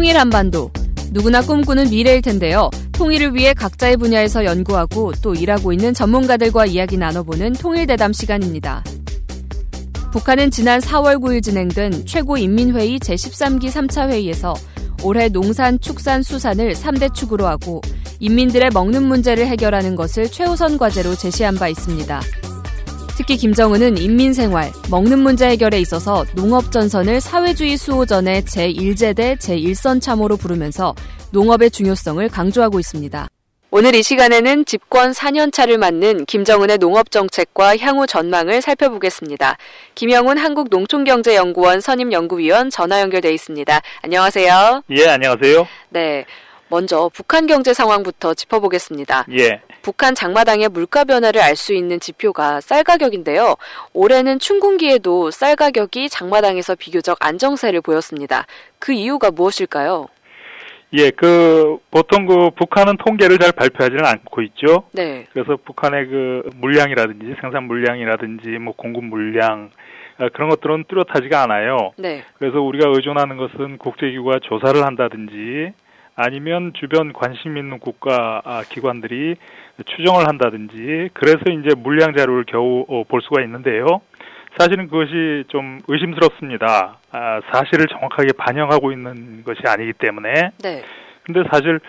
통일 한반도. 누구나 꿈꾸는 미래일 텐데요. 통일을 위해 각자의 분야에서 연구하고 또 일하고 있는 전문가들과 이야기 나눠보는 통일대담 시간입니다. 북한은 지난 4월 9일 진행된 최고인민회의 제13기 3차 회의에서 올해 농산, 축산, 수산을 3대 축으로 하고 인민들의 먹는 문제를 해결하는 것을 최우선 과제로 제시한 바 있습니다. 특히 김정은은 인민생활, 먹는 문제 해결에 있어서 농업전선을 사회주의 수호전의 제1제대 제1선 참호로 부르면서 농업의 중요성을 강조하고 있습니다. 오늘 이 시간에는 집권 4년차를 맞는 김정은의 농업정책과 향후 전망을 살펴보겠습니다. 김영훈 한국농촌경제연구원 선임연구위원 전화 연결돼 있습니다. 안녕하세요. 예, 안녕하세요. 네, 먼저 북한 경제 상황부터 짚어보겠습니다. 예. 북한 장마당의 물가 변화를 알 수 있는 지표가 쌀 가격인데요. 올해는 춘군기에도 쌀 가격이 장마당에서 비교적 안정세를 보였습니다. 그 이유가 무엇일까요? 예, 보통 북한은 통계를 잘 발표하지는 않고 있죠. 네. 그래서 북한의 물량이라든지 생산 물량이라든지 공급 물량, 그런 것들은 뚜렷하지가 않아요. 네. 그래서 우리가 의존하는 것은 국제기구가 조사를 한다든지 아니면 주변 관심 있는 국가 기관들이 추정을 한다든지 그래서 이제 물량 자료를 겨우 볼 수가 있는데요. 사실은 그것이 좀 의심스럽습니다. 사실을 정확하게 반영하고 있는 것이 아니기 때문에. 네. 근데 사실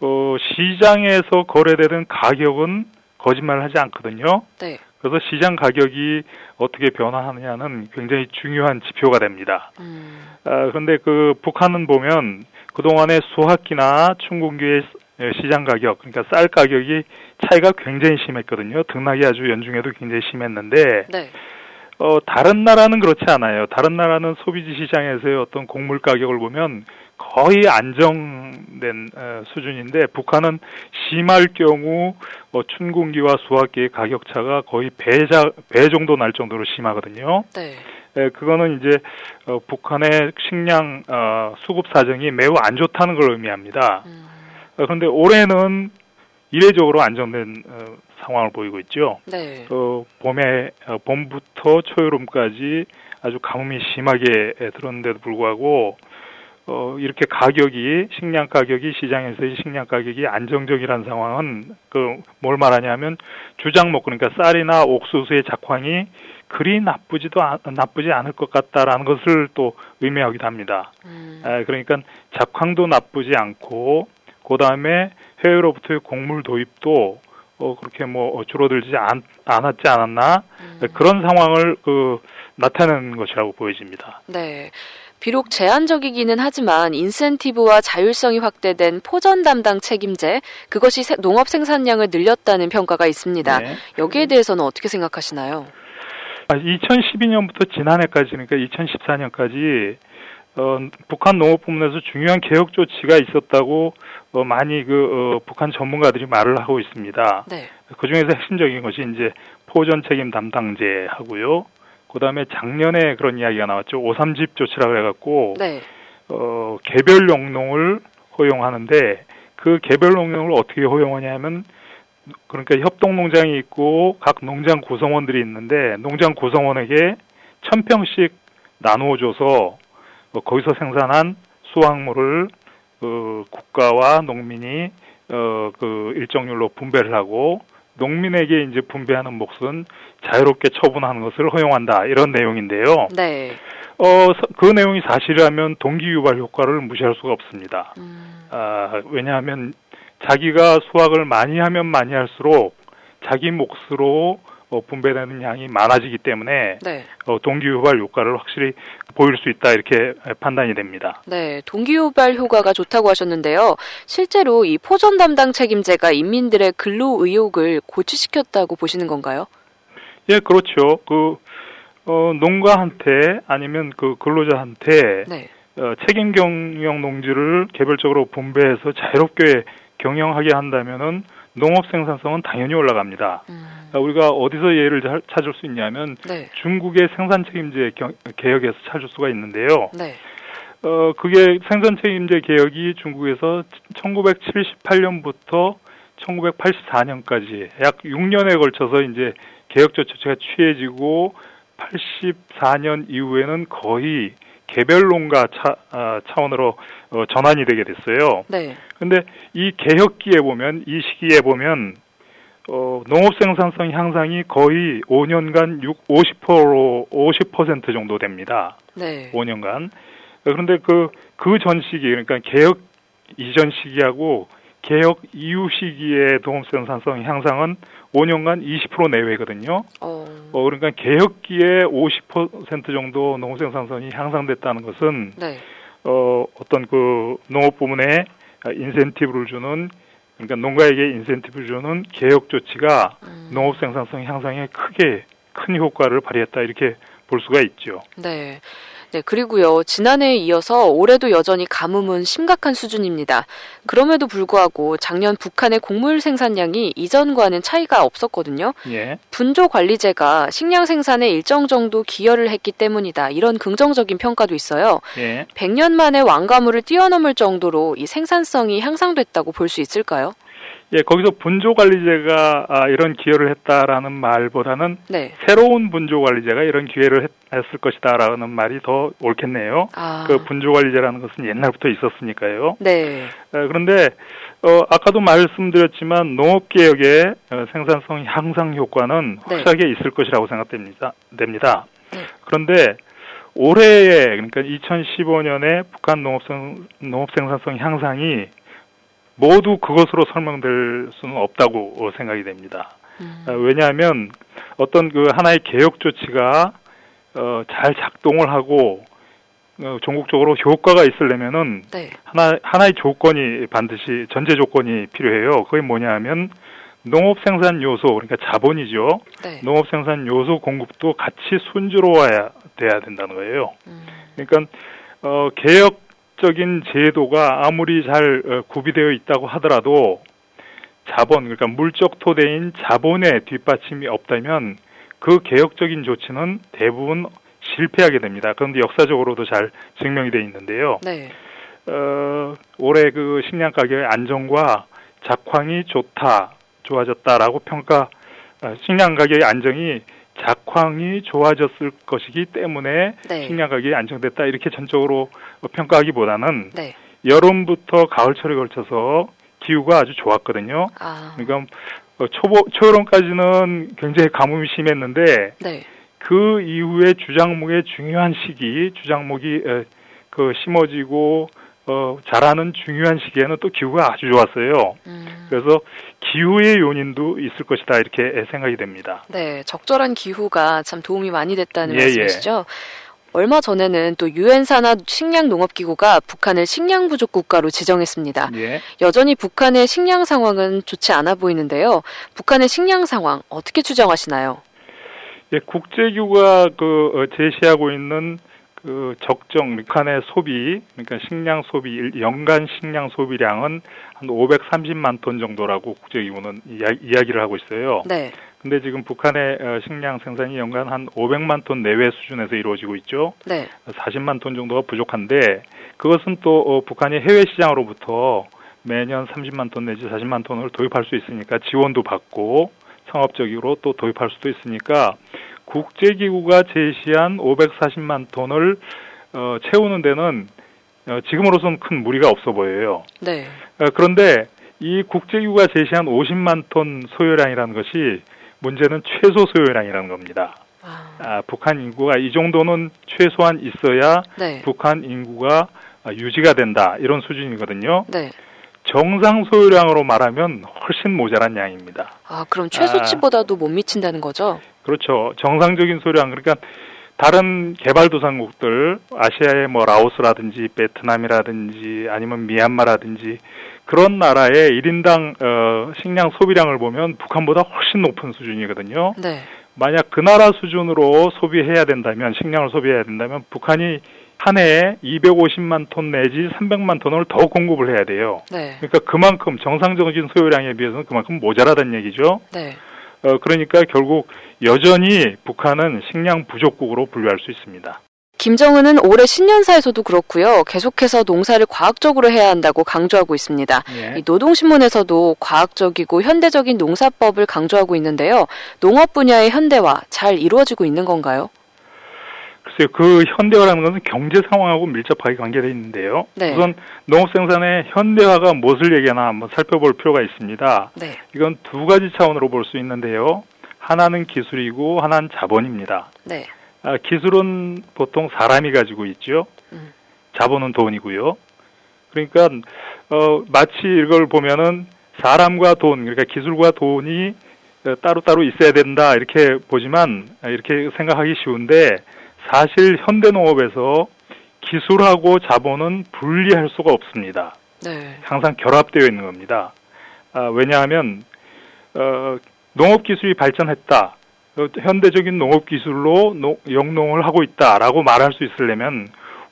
시장에서 거래되는 가격은 거짓말을 하지 않거든요. 네. 그래서 시장 가격이 어떻게 변화하느냐는 굉장히 중요한 지표가 됩니다. 그런데 북한은 보면 그동안에 수학기나 춘군기의 시장 가격, 그러니까 쌀 가격이 차이가 굉장히 심했거든요. 등락이 아주 연중에도 굉장히 심했는데, 네. 다른 나라는 그렇지 않아요. 다른 나라는 소비지 시장에서의 어떤 곡물 가격을 보면 거의 안정된 수준인데, 북한은 심할 경우 춘군기와 수학기의 가격 차가 거의 배 정도 날 정도로 심하거든요. 네. 그거는 이제 북한의 식량 수급 사정이 매우 안 좋다는 걸 의미합니다. 그런데 올해는 이례적으로 안정된 상황을 보이고 있죠. 네. 봄부터 초여름까지 아주 가뭄이 심하게 들었는데도 불구하고 이렇게 식량 가격이 시장에서의 식량 가격이 안정적이라는 상황은 뭘 말하냐면 주작목, 그러니까 쌀이나 옥수수의 작황이 그리 나쁘지 않을 것 같다라는 것을 또 의미하기도 합니다. 그러니까 작황도 나쁘지 않고 그 다음에 해외로부터의 곡물 도입도 그렇게 줄어들지 않았지 않았나 그런 상황을 나타내는 것이라고 보여집니다. 네. 비록 제한적이기는 하지만 인센티브와 자율성이 확대된 포전 담당 책임제, 그것이 농업 생산량을 늘렸다는 평가가 있습니다. 네. 여기에 대해서는 어떻게 생각하시나요? 2012년부터 지난해까지, 그러니까 2014년까지 북한 농업부문에서 중요한 개혁 조치가 있었다고 많이 북한 전문가들이 말을 하고 있습니다. 네. 그 중에서 핵심적인 것이 이제 포전 책임 담당제 하고요. 그 다음에 작년에 그런 이야기가 나왔죠. 5.3집 조치라 그래갖고, 네. 개별 농농을 허용하는데, 그 개별 농농을 어떻게 허용하냐면, 그러니까 협동농장이 있고, 각 농장 구성원들이 있는데, 농장 구성원에게 1000평씩 나누어줘서, 거기서 생산한 수확물을, 국가와 농민이, 일정률로 분배를 하고, 농민에게 이제 분배하는 몫은 자유롭게 처분하는 것을 허용한다. 이런 내용인데요. 네. 그 내용이 사실이라면 동기 유발 효과를 무시할 수가 없습니다. 왜냐하면 자기가 수확을 많이 하면 많이 할수록 자기 몫으로 분배되는 양이 많아지기 때문에 네. 동기유발 효과를 확실히 보일 수 있다 이렇게 판단이 됩니다. 네, 동기유발 효과가 좋다고 하셨는데요. 실제로 이 포전 담당 책임제가 인민들의 근로 의욕을 고취시켰다고 보시는 건가요? 예, 그렇죠. 농가한테 아니면 근로자한테 네. 책임 경영 농지를 개별적으로 분배해서 자유롭게 경영하게 한다면은 농업 생산성은 당연히 올라갑니다. 우리가 어디서 예를 찾을 수 있냐면 네. 중국의 생산 책임제 개혁에서 찾을 수가 있는데요. 네. 그게 생산 책임제 개혁이 중국에서 1978년부터 1984년까지 약 6년에 걸쳐서 이제 개혁 조치가 취해지고 84년 이후에는 거의 개별 농가 차원으로 전환이 되게 됐어요. 네. 근데 이 개혁기에 보면, 이 시기에 보면 농업 생산성 향상이 거의 5년간 50% 정도 됩니다. 네. 5년간. 그런데 그 전 시기, 그러니까 개혁 이전 시기하고 개혁 이후 시기의 농업 생산성 향상은 5년간 20% 내외거든요. 그러니까 개혁기에 50% 정도 농업 생산성이 향상됐다는 것은 네. 어떤 그 농업 부문에 인센티브를 주는, 그러니까 농가에게 인센티브를 주는 개혁 조치가 농업 생산성 향상에 크게 큰 효과를 발휘했다, 이렇게 볼 수가 있죠. 네. 네, 그리고요, 지난해에 이어서 올해도 여전히 가뭄은 심각한 수준입니다. 그럼에도 불구하고 작년 북한의 곡물 생산량이 이전과는 차이가 없었거든요. 예. 분조관리제가 식량 생산에 일정 정도 기여를 했기 때문이다, 이런 긍정적인 평가도 있어요. 예. 100년 만에 완가물을 뛰어넘을 정도로 이 생산성이 향상됐다고 볼 수 있을까요? 예, 거기서 분조관리제가 이런 기여를 했다라는 말보다는 네. 새로운 분조관리제가 이런 기여를 했을 것이다라는 말이 더 옳겠네요. 그 분조관리제라는 것은 옛날부터 있었으니까요. 네. 그런데 아까도 말씀드렸지만 농업개혁의 생산성 향상 효과는 확실하게 있을 것이라고 생각됩니다. 그런데 올해에, 그러니까 2015년에 북한 농업 생산성 향상이 모두 그것으로 설명될 수는 없다고 생각이 됩니다. 왜냐하면 어떤 그 하나의 개혁 조치가 잘 작동을 하고 전국적으로 효과가 있으려면은 네. 하나의 조건이, 반드시 전제 조건이 필요해요. 그게 뭐냐 하면 농업 생산 요소, 그러니까 자본이죠. 네. 농업 생산 요소 공급도 같이 순조로워야 돼야 된다는 거예요. 그러니까 개혁적인 제도가 아무리 잘 구비되어 있다고 하더라도 자본, 그러니까 물적 토대인 자본의 뒷받침이 없다면 그 개혁적인 조치는 대부분 실패하게 됩니다. 그런데 역사적으로도 잘 증명이 되어 있는데요. 네. 올해 그 식량 가격의 안정과 작황이 좋아졌다라고 식량 가격의 안정이 작황이 좋아졌을 것이기 때문에 네. 식량 가격이 안정됐다, 이렇게 전적으로 평가하기보다는 네. 여름부터 가을철에 걸쳐서 기후가 아주 좋았거든요. 그러니까 초여름까지는 굉장히 가뭄이 심했는데 네. 그 이후에 주작목의 중요한 시기, 주작목이 심어지고 자라는 중요한 시기에는 또 기후가 아주 좋았어요. 그래서 기후의 요인도 있을 것이다, 이렇게 생각이 됩니다. 네, 적절한 기후가 참 도움이 많이 됐다는 말씀이시죠? 얼마 전에는 또 유엔 산하 식량농업기구가 북한을 식량 부족 국가로 지정했습니다. 예. 여전히 북한의 식량 상황은 좋지 않아 보이는데요. 북한의 식량 상황 어떻게 추정하시나요? 예, 국제기구가 제시하고 있는 적정 북한의 소비, 그러니까 식량 소비, 연간 식량 소비량은 한 530만 톤 정도라고 국제기구는 이야기를 하고 있어요. 네. 근데 지금 북한의 식량 생산이 연간 한 500만 톤 내외 수준에서 이루어지고 있죠. 네. 40만 톤 정도가 부족한데, 그것은 또 북한이 해외 시장으로부터 매년 30만 톤 내지 40만 톤을 도입할 수 있으니까 지원도 받고 상업적으로 또 도입할 수도 있으니까 국제기구가 제시한 540만 톤을 채우는 데는 지금으로서는 큰 무리가 없어 보여요. 네. 그런데 이 국제기구가 제시한 50만 ton 소요량이라는 것이 문제는 최소 소요량이라는 겁니다. 북한 인구가 이 정도는 최소한 있어야 네. 북한 인구가 유지가 된다, 이런 수준이거든요. 네. 정상 소요량으로 말하면 훨씬 모자란 양입니다. 그럼 최소치보다도 못 미친다는 거죠? 그렇죠. 정상적인 소요량, 그러니까 다른 개발도상국들, 아시아의 라오스라든지 베트남이라든지 아니면 미얀마라든지 그런 나라의 1인당 식량 소비량을 보면 북한보다 훨씬 높은 수준이거든요. 네. 만약 그 나라 수준으로 소비해야 된다면, 식량을 소비해야 된다면 북한이 한 해에 250만 톤 내지 300만 톤을 더 공급을 해야 돼요. 네. 그러니까 그만큼 정상적인 소요량에 비해서는 그만큼 모자라다는 얘기죠. 네. 그러니까 결국 여전히 북한은 식량 부족국으로 분류할 수 있습니다. 김정은은 올해 신년사에서도 그렇고요. 계속해서 농사를 과학적으로 해야 한다고 강조하고 있습니다. 예. 이 노동신문에서도 과학적이고 현대적인 농사법을 강조하고 있는데요. 농업 분야의 현대화 잘 이루어지고 있는 건가요? 글쎄요, 그 현대화라는 것은 경제 상황하고 밀접하게 관계되어 있는데요. 네. 우선 농업 생산의 현대화가 무엇을 얘기하나 한번 살펴볼 필요가 있습니다. 네. 이건 두 가지 차원으로 볼 수 있는데요. 하나는 기술이고 하나는 자본입니다. 네. 기술은 보통 사람이 가지고 있죠. 자본은 돈이고요. 그러니까 마치 이걸 보면은 사람과 돈, 그러니까 기술과 돈이 따로따로 있어야 된다 이렇게 보지만 이렇게 생각하기 쉬운데 사실 현대농업에서 기술하고 자본은 분리할 수가 없습니다. 네. 항상 결합되어 있는 겁니다. 왜냐하면 농업기술이 발전했다. 현대적인 농업기술로 영농을 하고 있다라고 말할 수 있으려면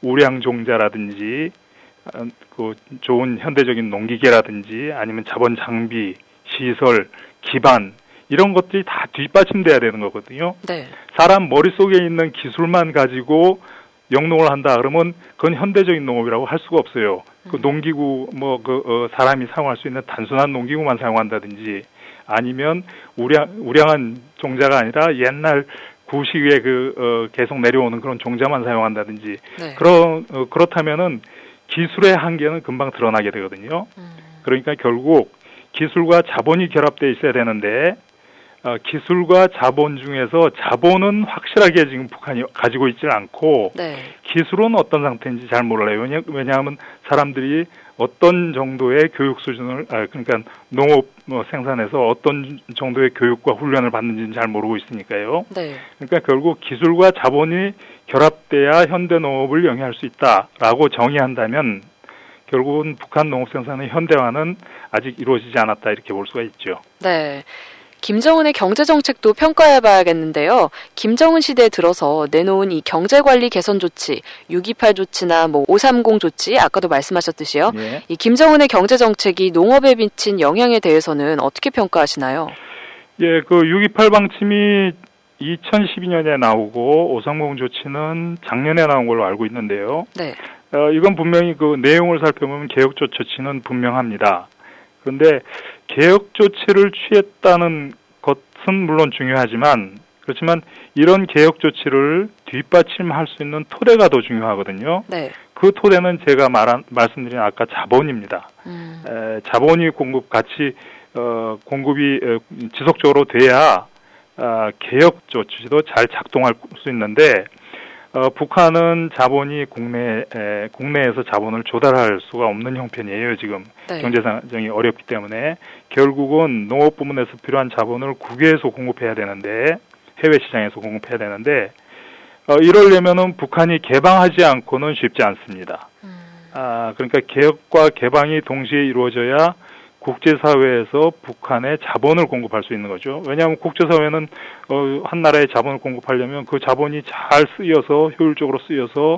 우량종자라든지 그 좋은 현대적인 농기계라든지 아니면 자본 장비, 시설, 기반 이런 것들이 다 뒷받침돼야 되는 거거든요. 네. 사람 머릿속에 있는 기술만 가지고 영농을 한다 그러면 그건 현대적인 농업이라고 할 수가 없어요. 그 농기구 사람이 사용할 수 있는 단순한 농기구만 사용한다든지 아니면 우량한 종자가 아니라 옛날 구식에 계속 내려오는 그런 종자만 사용한다든지 네. 그렇다면은 기술의 한계는 금방 드러나게 되거든요. 그러니까 결국 기술과 자본이 결합되어 있어야 되는데 기술과 자본 중에서 자본은 확실하게 지금 북한이 가지고 있지는 않고 네. 기술은 어떤 상태인지 잘 몰라요. 왜냐하면 사람들이 어떤 정도의 교육 수준을 그러니까 농업 생산에서 어떤 정도의 교육과 훈련을 받는지는 잘 모르고 있으니까요. 네. 그러니까 결국 기술과 자본이 결합돼야 현대 농업을 영위할 수 있다라고 정의한다면 결국은 북한 농업 생산의 현대화는 아직 이루어지지 않았다 이렇게 볼 수가 있죠. 네. 김정은의 경제정책도 평가해봐야겠는데요. 김정은 시대에 들어서 내놓은 이 경제관리 개선 조치, 6.28 조치나 530 조치, 아까도 말씀하셨듯이요. 네. 이 김정은의 경제정책이 농업에 미친 영향에 대해서는 어떻게 평가하시나요? 예, 그 6.28 방침이 2012년에 나오고 530 조치는 작년에 나온 걸로 알고 있는데요. 네. 이건 분명히 그 내용을 살펴보면 개혁 조치는 분명합니다. 그런데 개혁 조치를 취했다는 것은 물론 중요하지만 그렇지만 이런 개혁 조치를 뒷받침할 수 있는 토대가 더 중요하거든요. 네. 그 토대는 제가 말씀드린 아까 자본입니다. 자본이 공급이 지속적으로 돼야 개혁 조치도 잘 작동할 수 있는데 북한은 자본이 국내에서 자본을 조달할 수가 없는 형편이에요, 지금. 네. 경제 상황이 어렵기 때문에. 결국은 농업 부문에서 필요한 자본을 국외에서 공급해야 되는데, 해외 시장에서 공급해야 되는데, 이러려면은 북한이 개방하지 않고는 쉽지 않습니다. 그러니까 개혁과 개방이 동시에 이루어져야 국제사회에서 북한에 자본을 공급할 수 있는 거죠. 왜냐하면 국제사회는 한 나라의 자본을 공급하려면 그 자본이 잘 쓰여서 효율적으로 쓰여서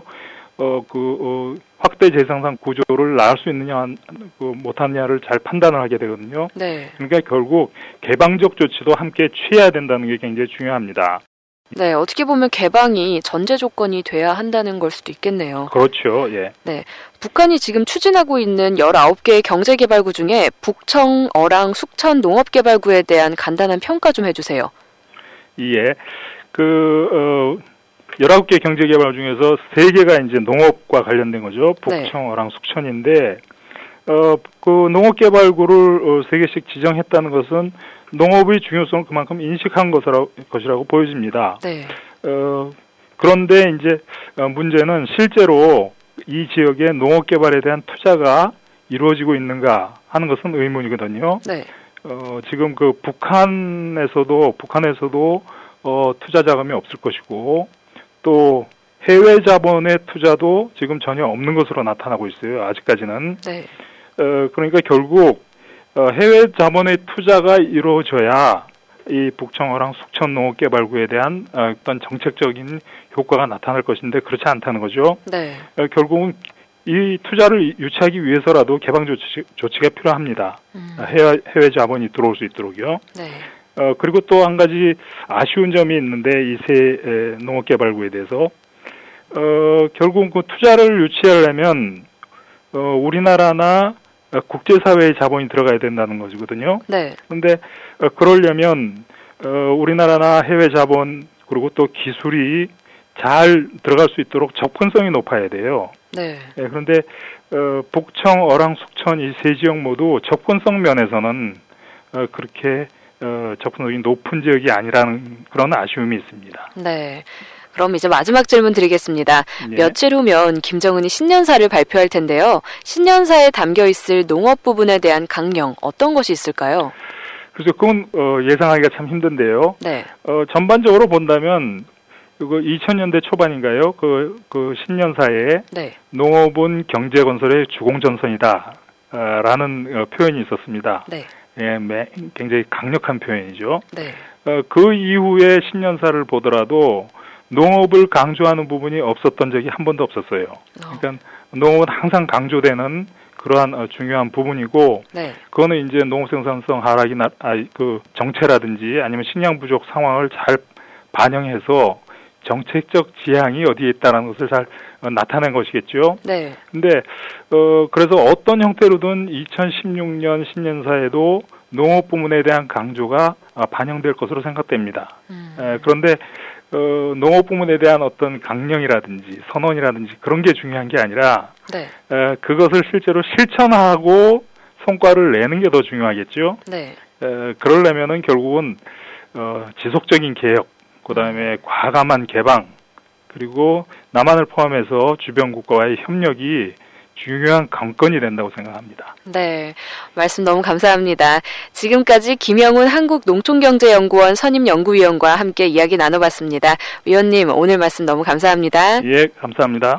확대 재생산 구조를 낳을 수 있느냐 못하느냐를 잘 판단을 하게 되거든요. 네. 그러니까 결국 개방적 조치도 함께 취해야 된다는 게 굉장히 중요합니다. 네, 어떻게 보면 개방이 전제 조건이 돼야 한다는 걸 수도 있겠네요. 그렇죠. 예. 네. 북한이 지금 추진하고 있는 19개의 경제개발구 중에 북청, 어랑, 숙천 농업개발구에 대한 간단한 평가 좀 해주세요. 예. 19개 경제개발 중에서 3개가 이제 농업과 관련된 거죠. 북청, 어랑, 숙천인데, 그 농업개발구를 3개씩 지정했다는 것은 농업의 중요성을 그만큼 인식한 것이라고 보여집니다. 네. 그런데 이제 문제는 실제로 이 지역의 농업 개발에 대한 투자가 이루어지고 있는가 하는 것은 의문이거든요. 네. 지금 그 북한에서도 투자 자금이 없을 것이고 또 해외 자본의 투자도 지금 전혀 없는 것으로 나타나고 있어요. 아직까지는. 네. 그러니까 결국 해외 자본의 투자가 이루어져야 이 북청어랑 숙천 농업개발구에 대한 어떤 정책적인 효과가 나타날 것인데 그렇지 않다는 거죠. 네. 결국은 이 투자를 유치하기 위해서라도 개방 조치가 필요합니다. 해외 자본이 들어올 수 있도록요. 네. 그리고 또 한 가지 아쉬운 점이 있는데 이 세 농업개발구에 대해서 결국 그 투자를 유치하려면 우리나라나 국제사회의 자본이 들어가야 된다는 것이거든요. 네. 그런데 그러려면 우리나라나 해외 자본 그리고 또 기술이 잘 들어갈 수 있도록 접근성이 높아야 돼요. 네. 예, 그런데 북청, 어랑, 숙천 이 세 지역 모두 접근성 면에서는 그렇게 접근성이 높은 지역이 아니라는 그런 아쉬움이 있습니다. 네. 그럼 이제 마지막 질문 드리겠습니다. 예. 며칠 후면 김정은이 신년사를 발표할 텐데요. 신년사에 담겨 있을 농업 부분에 대한 강령 어떤 것이 있을까요? 그래서 그건 예상하기가 참 힘든데요. 네. 전반적으로 본다면 그거 2000년대 초반인가요? 그 신년사에 네. 농업은 경제 건설의 주공전선이다 라는 표현이 있었습니다. 네. 예, 굉장히 강력한 표현이죠. 네. 그 이후에 신년사를 보더라도 농업을 강조하는 부분이 없었던 적이 한 번도 없었어요. 그러니까 농업은 항상 강조되는 그러한 중요한 부분이고, 네. 그거는 이제 농업 생산성 하락이나 그 정체라든지 아니면 식량 부족 상황을 잘 반영해서 정책적 지향이 어디에 있다는 것을 잘 나타낸 것이겠죠. 네. 근데 그래서 어떤 형태로든 2016년 신년사에도 농업 부문에 대한 강조가 반영될 것으로 생각됩니다. 그런데 농업 부문에 대한 어떤 강령이라든지 선언이라든지 그런 게 중요한 게 아니라 네. 그것을 실제로 실천하고 성과를 내는 게 더 중요하겠죠. 네. 그러려면은 결국은 지속적인 개혁, 그다음에 과감한 개방, 그리고 남한을 포함해서 주변 국가와의 협력이 중요한 관건이 된다고 생각합니다. 네, 말씀 너무 감사합니다. 지금까지 김영훈 한국농촌경제연구원 선임연구위원과 함께 이야기 나눠봤습니다. 위원님, 오늘 말씀 너무 감사합니다. 예, 감사합니다.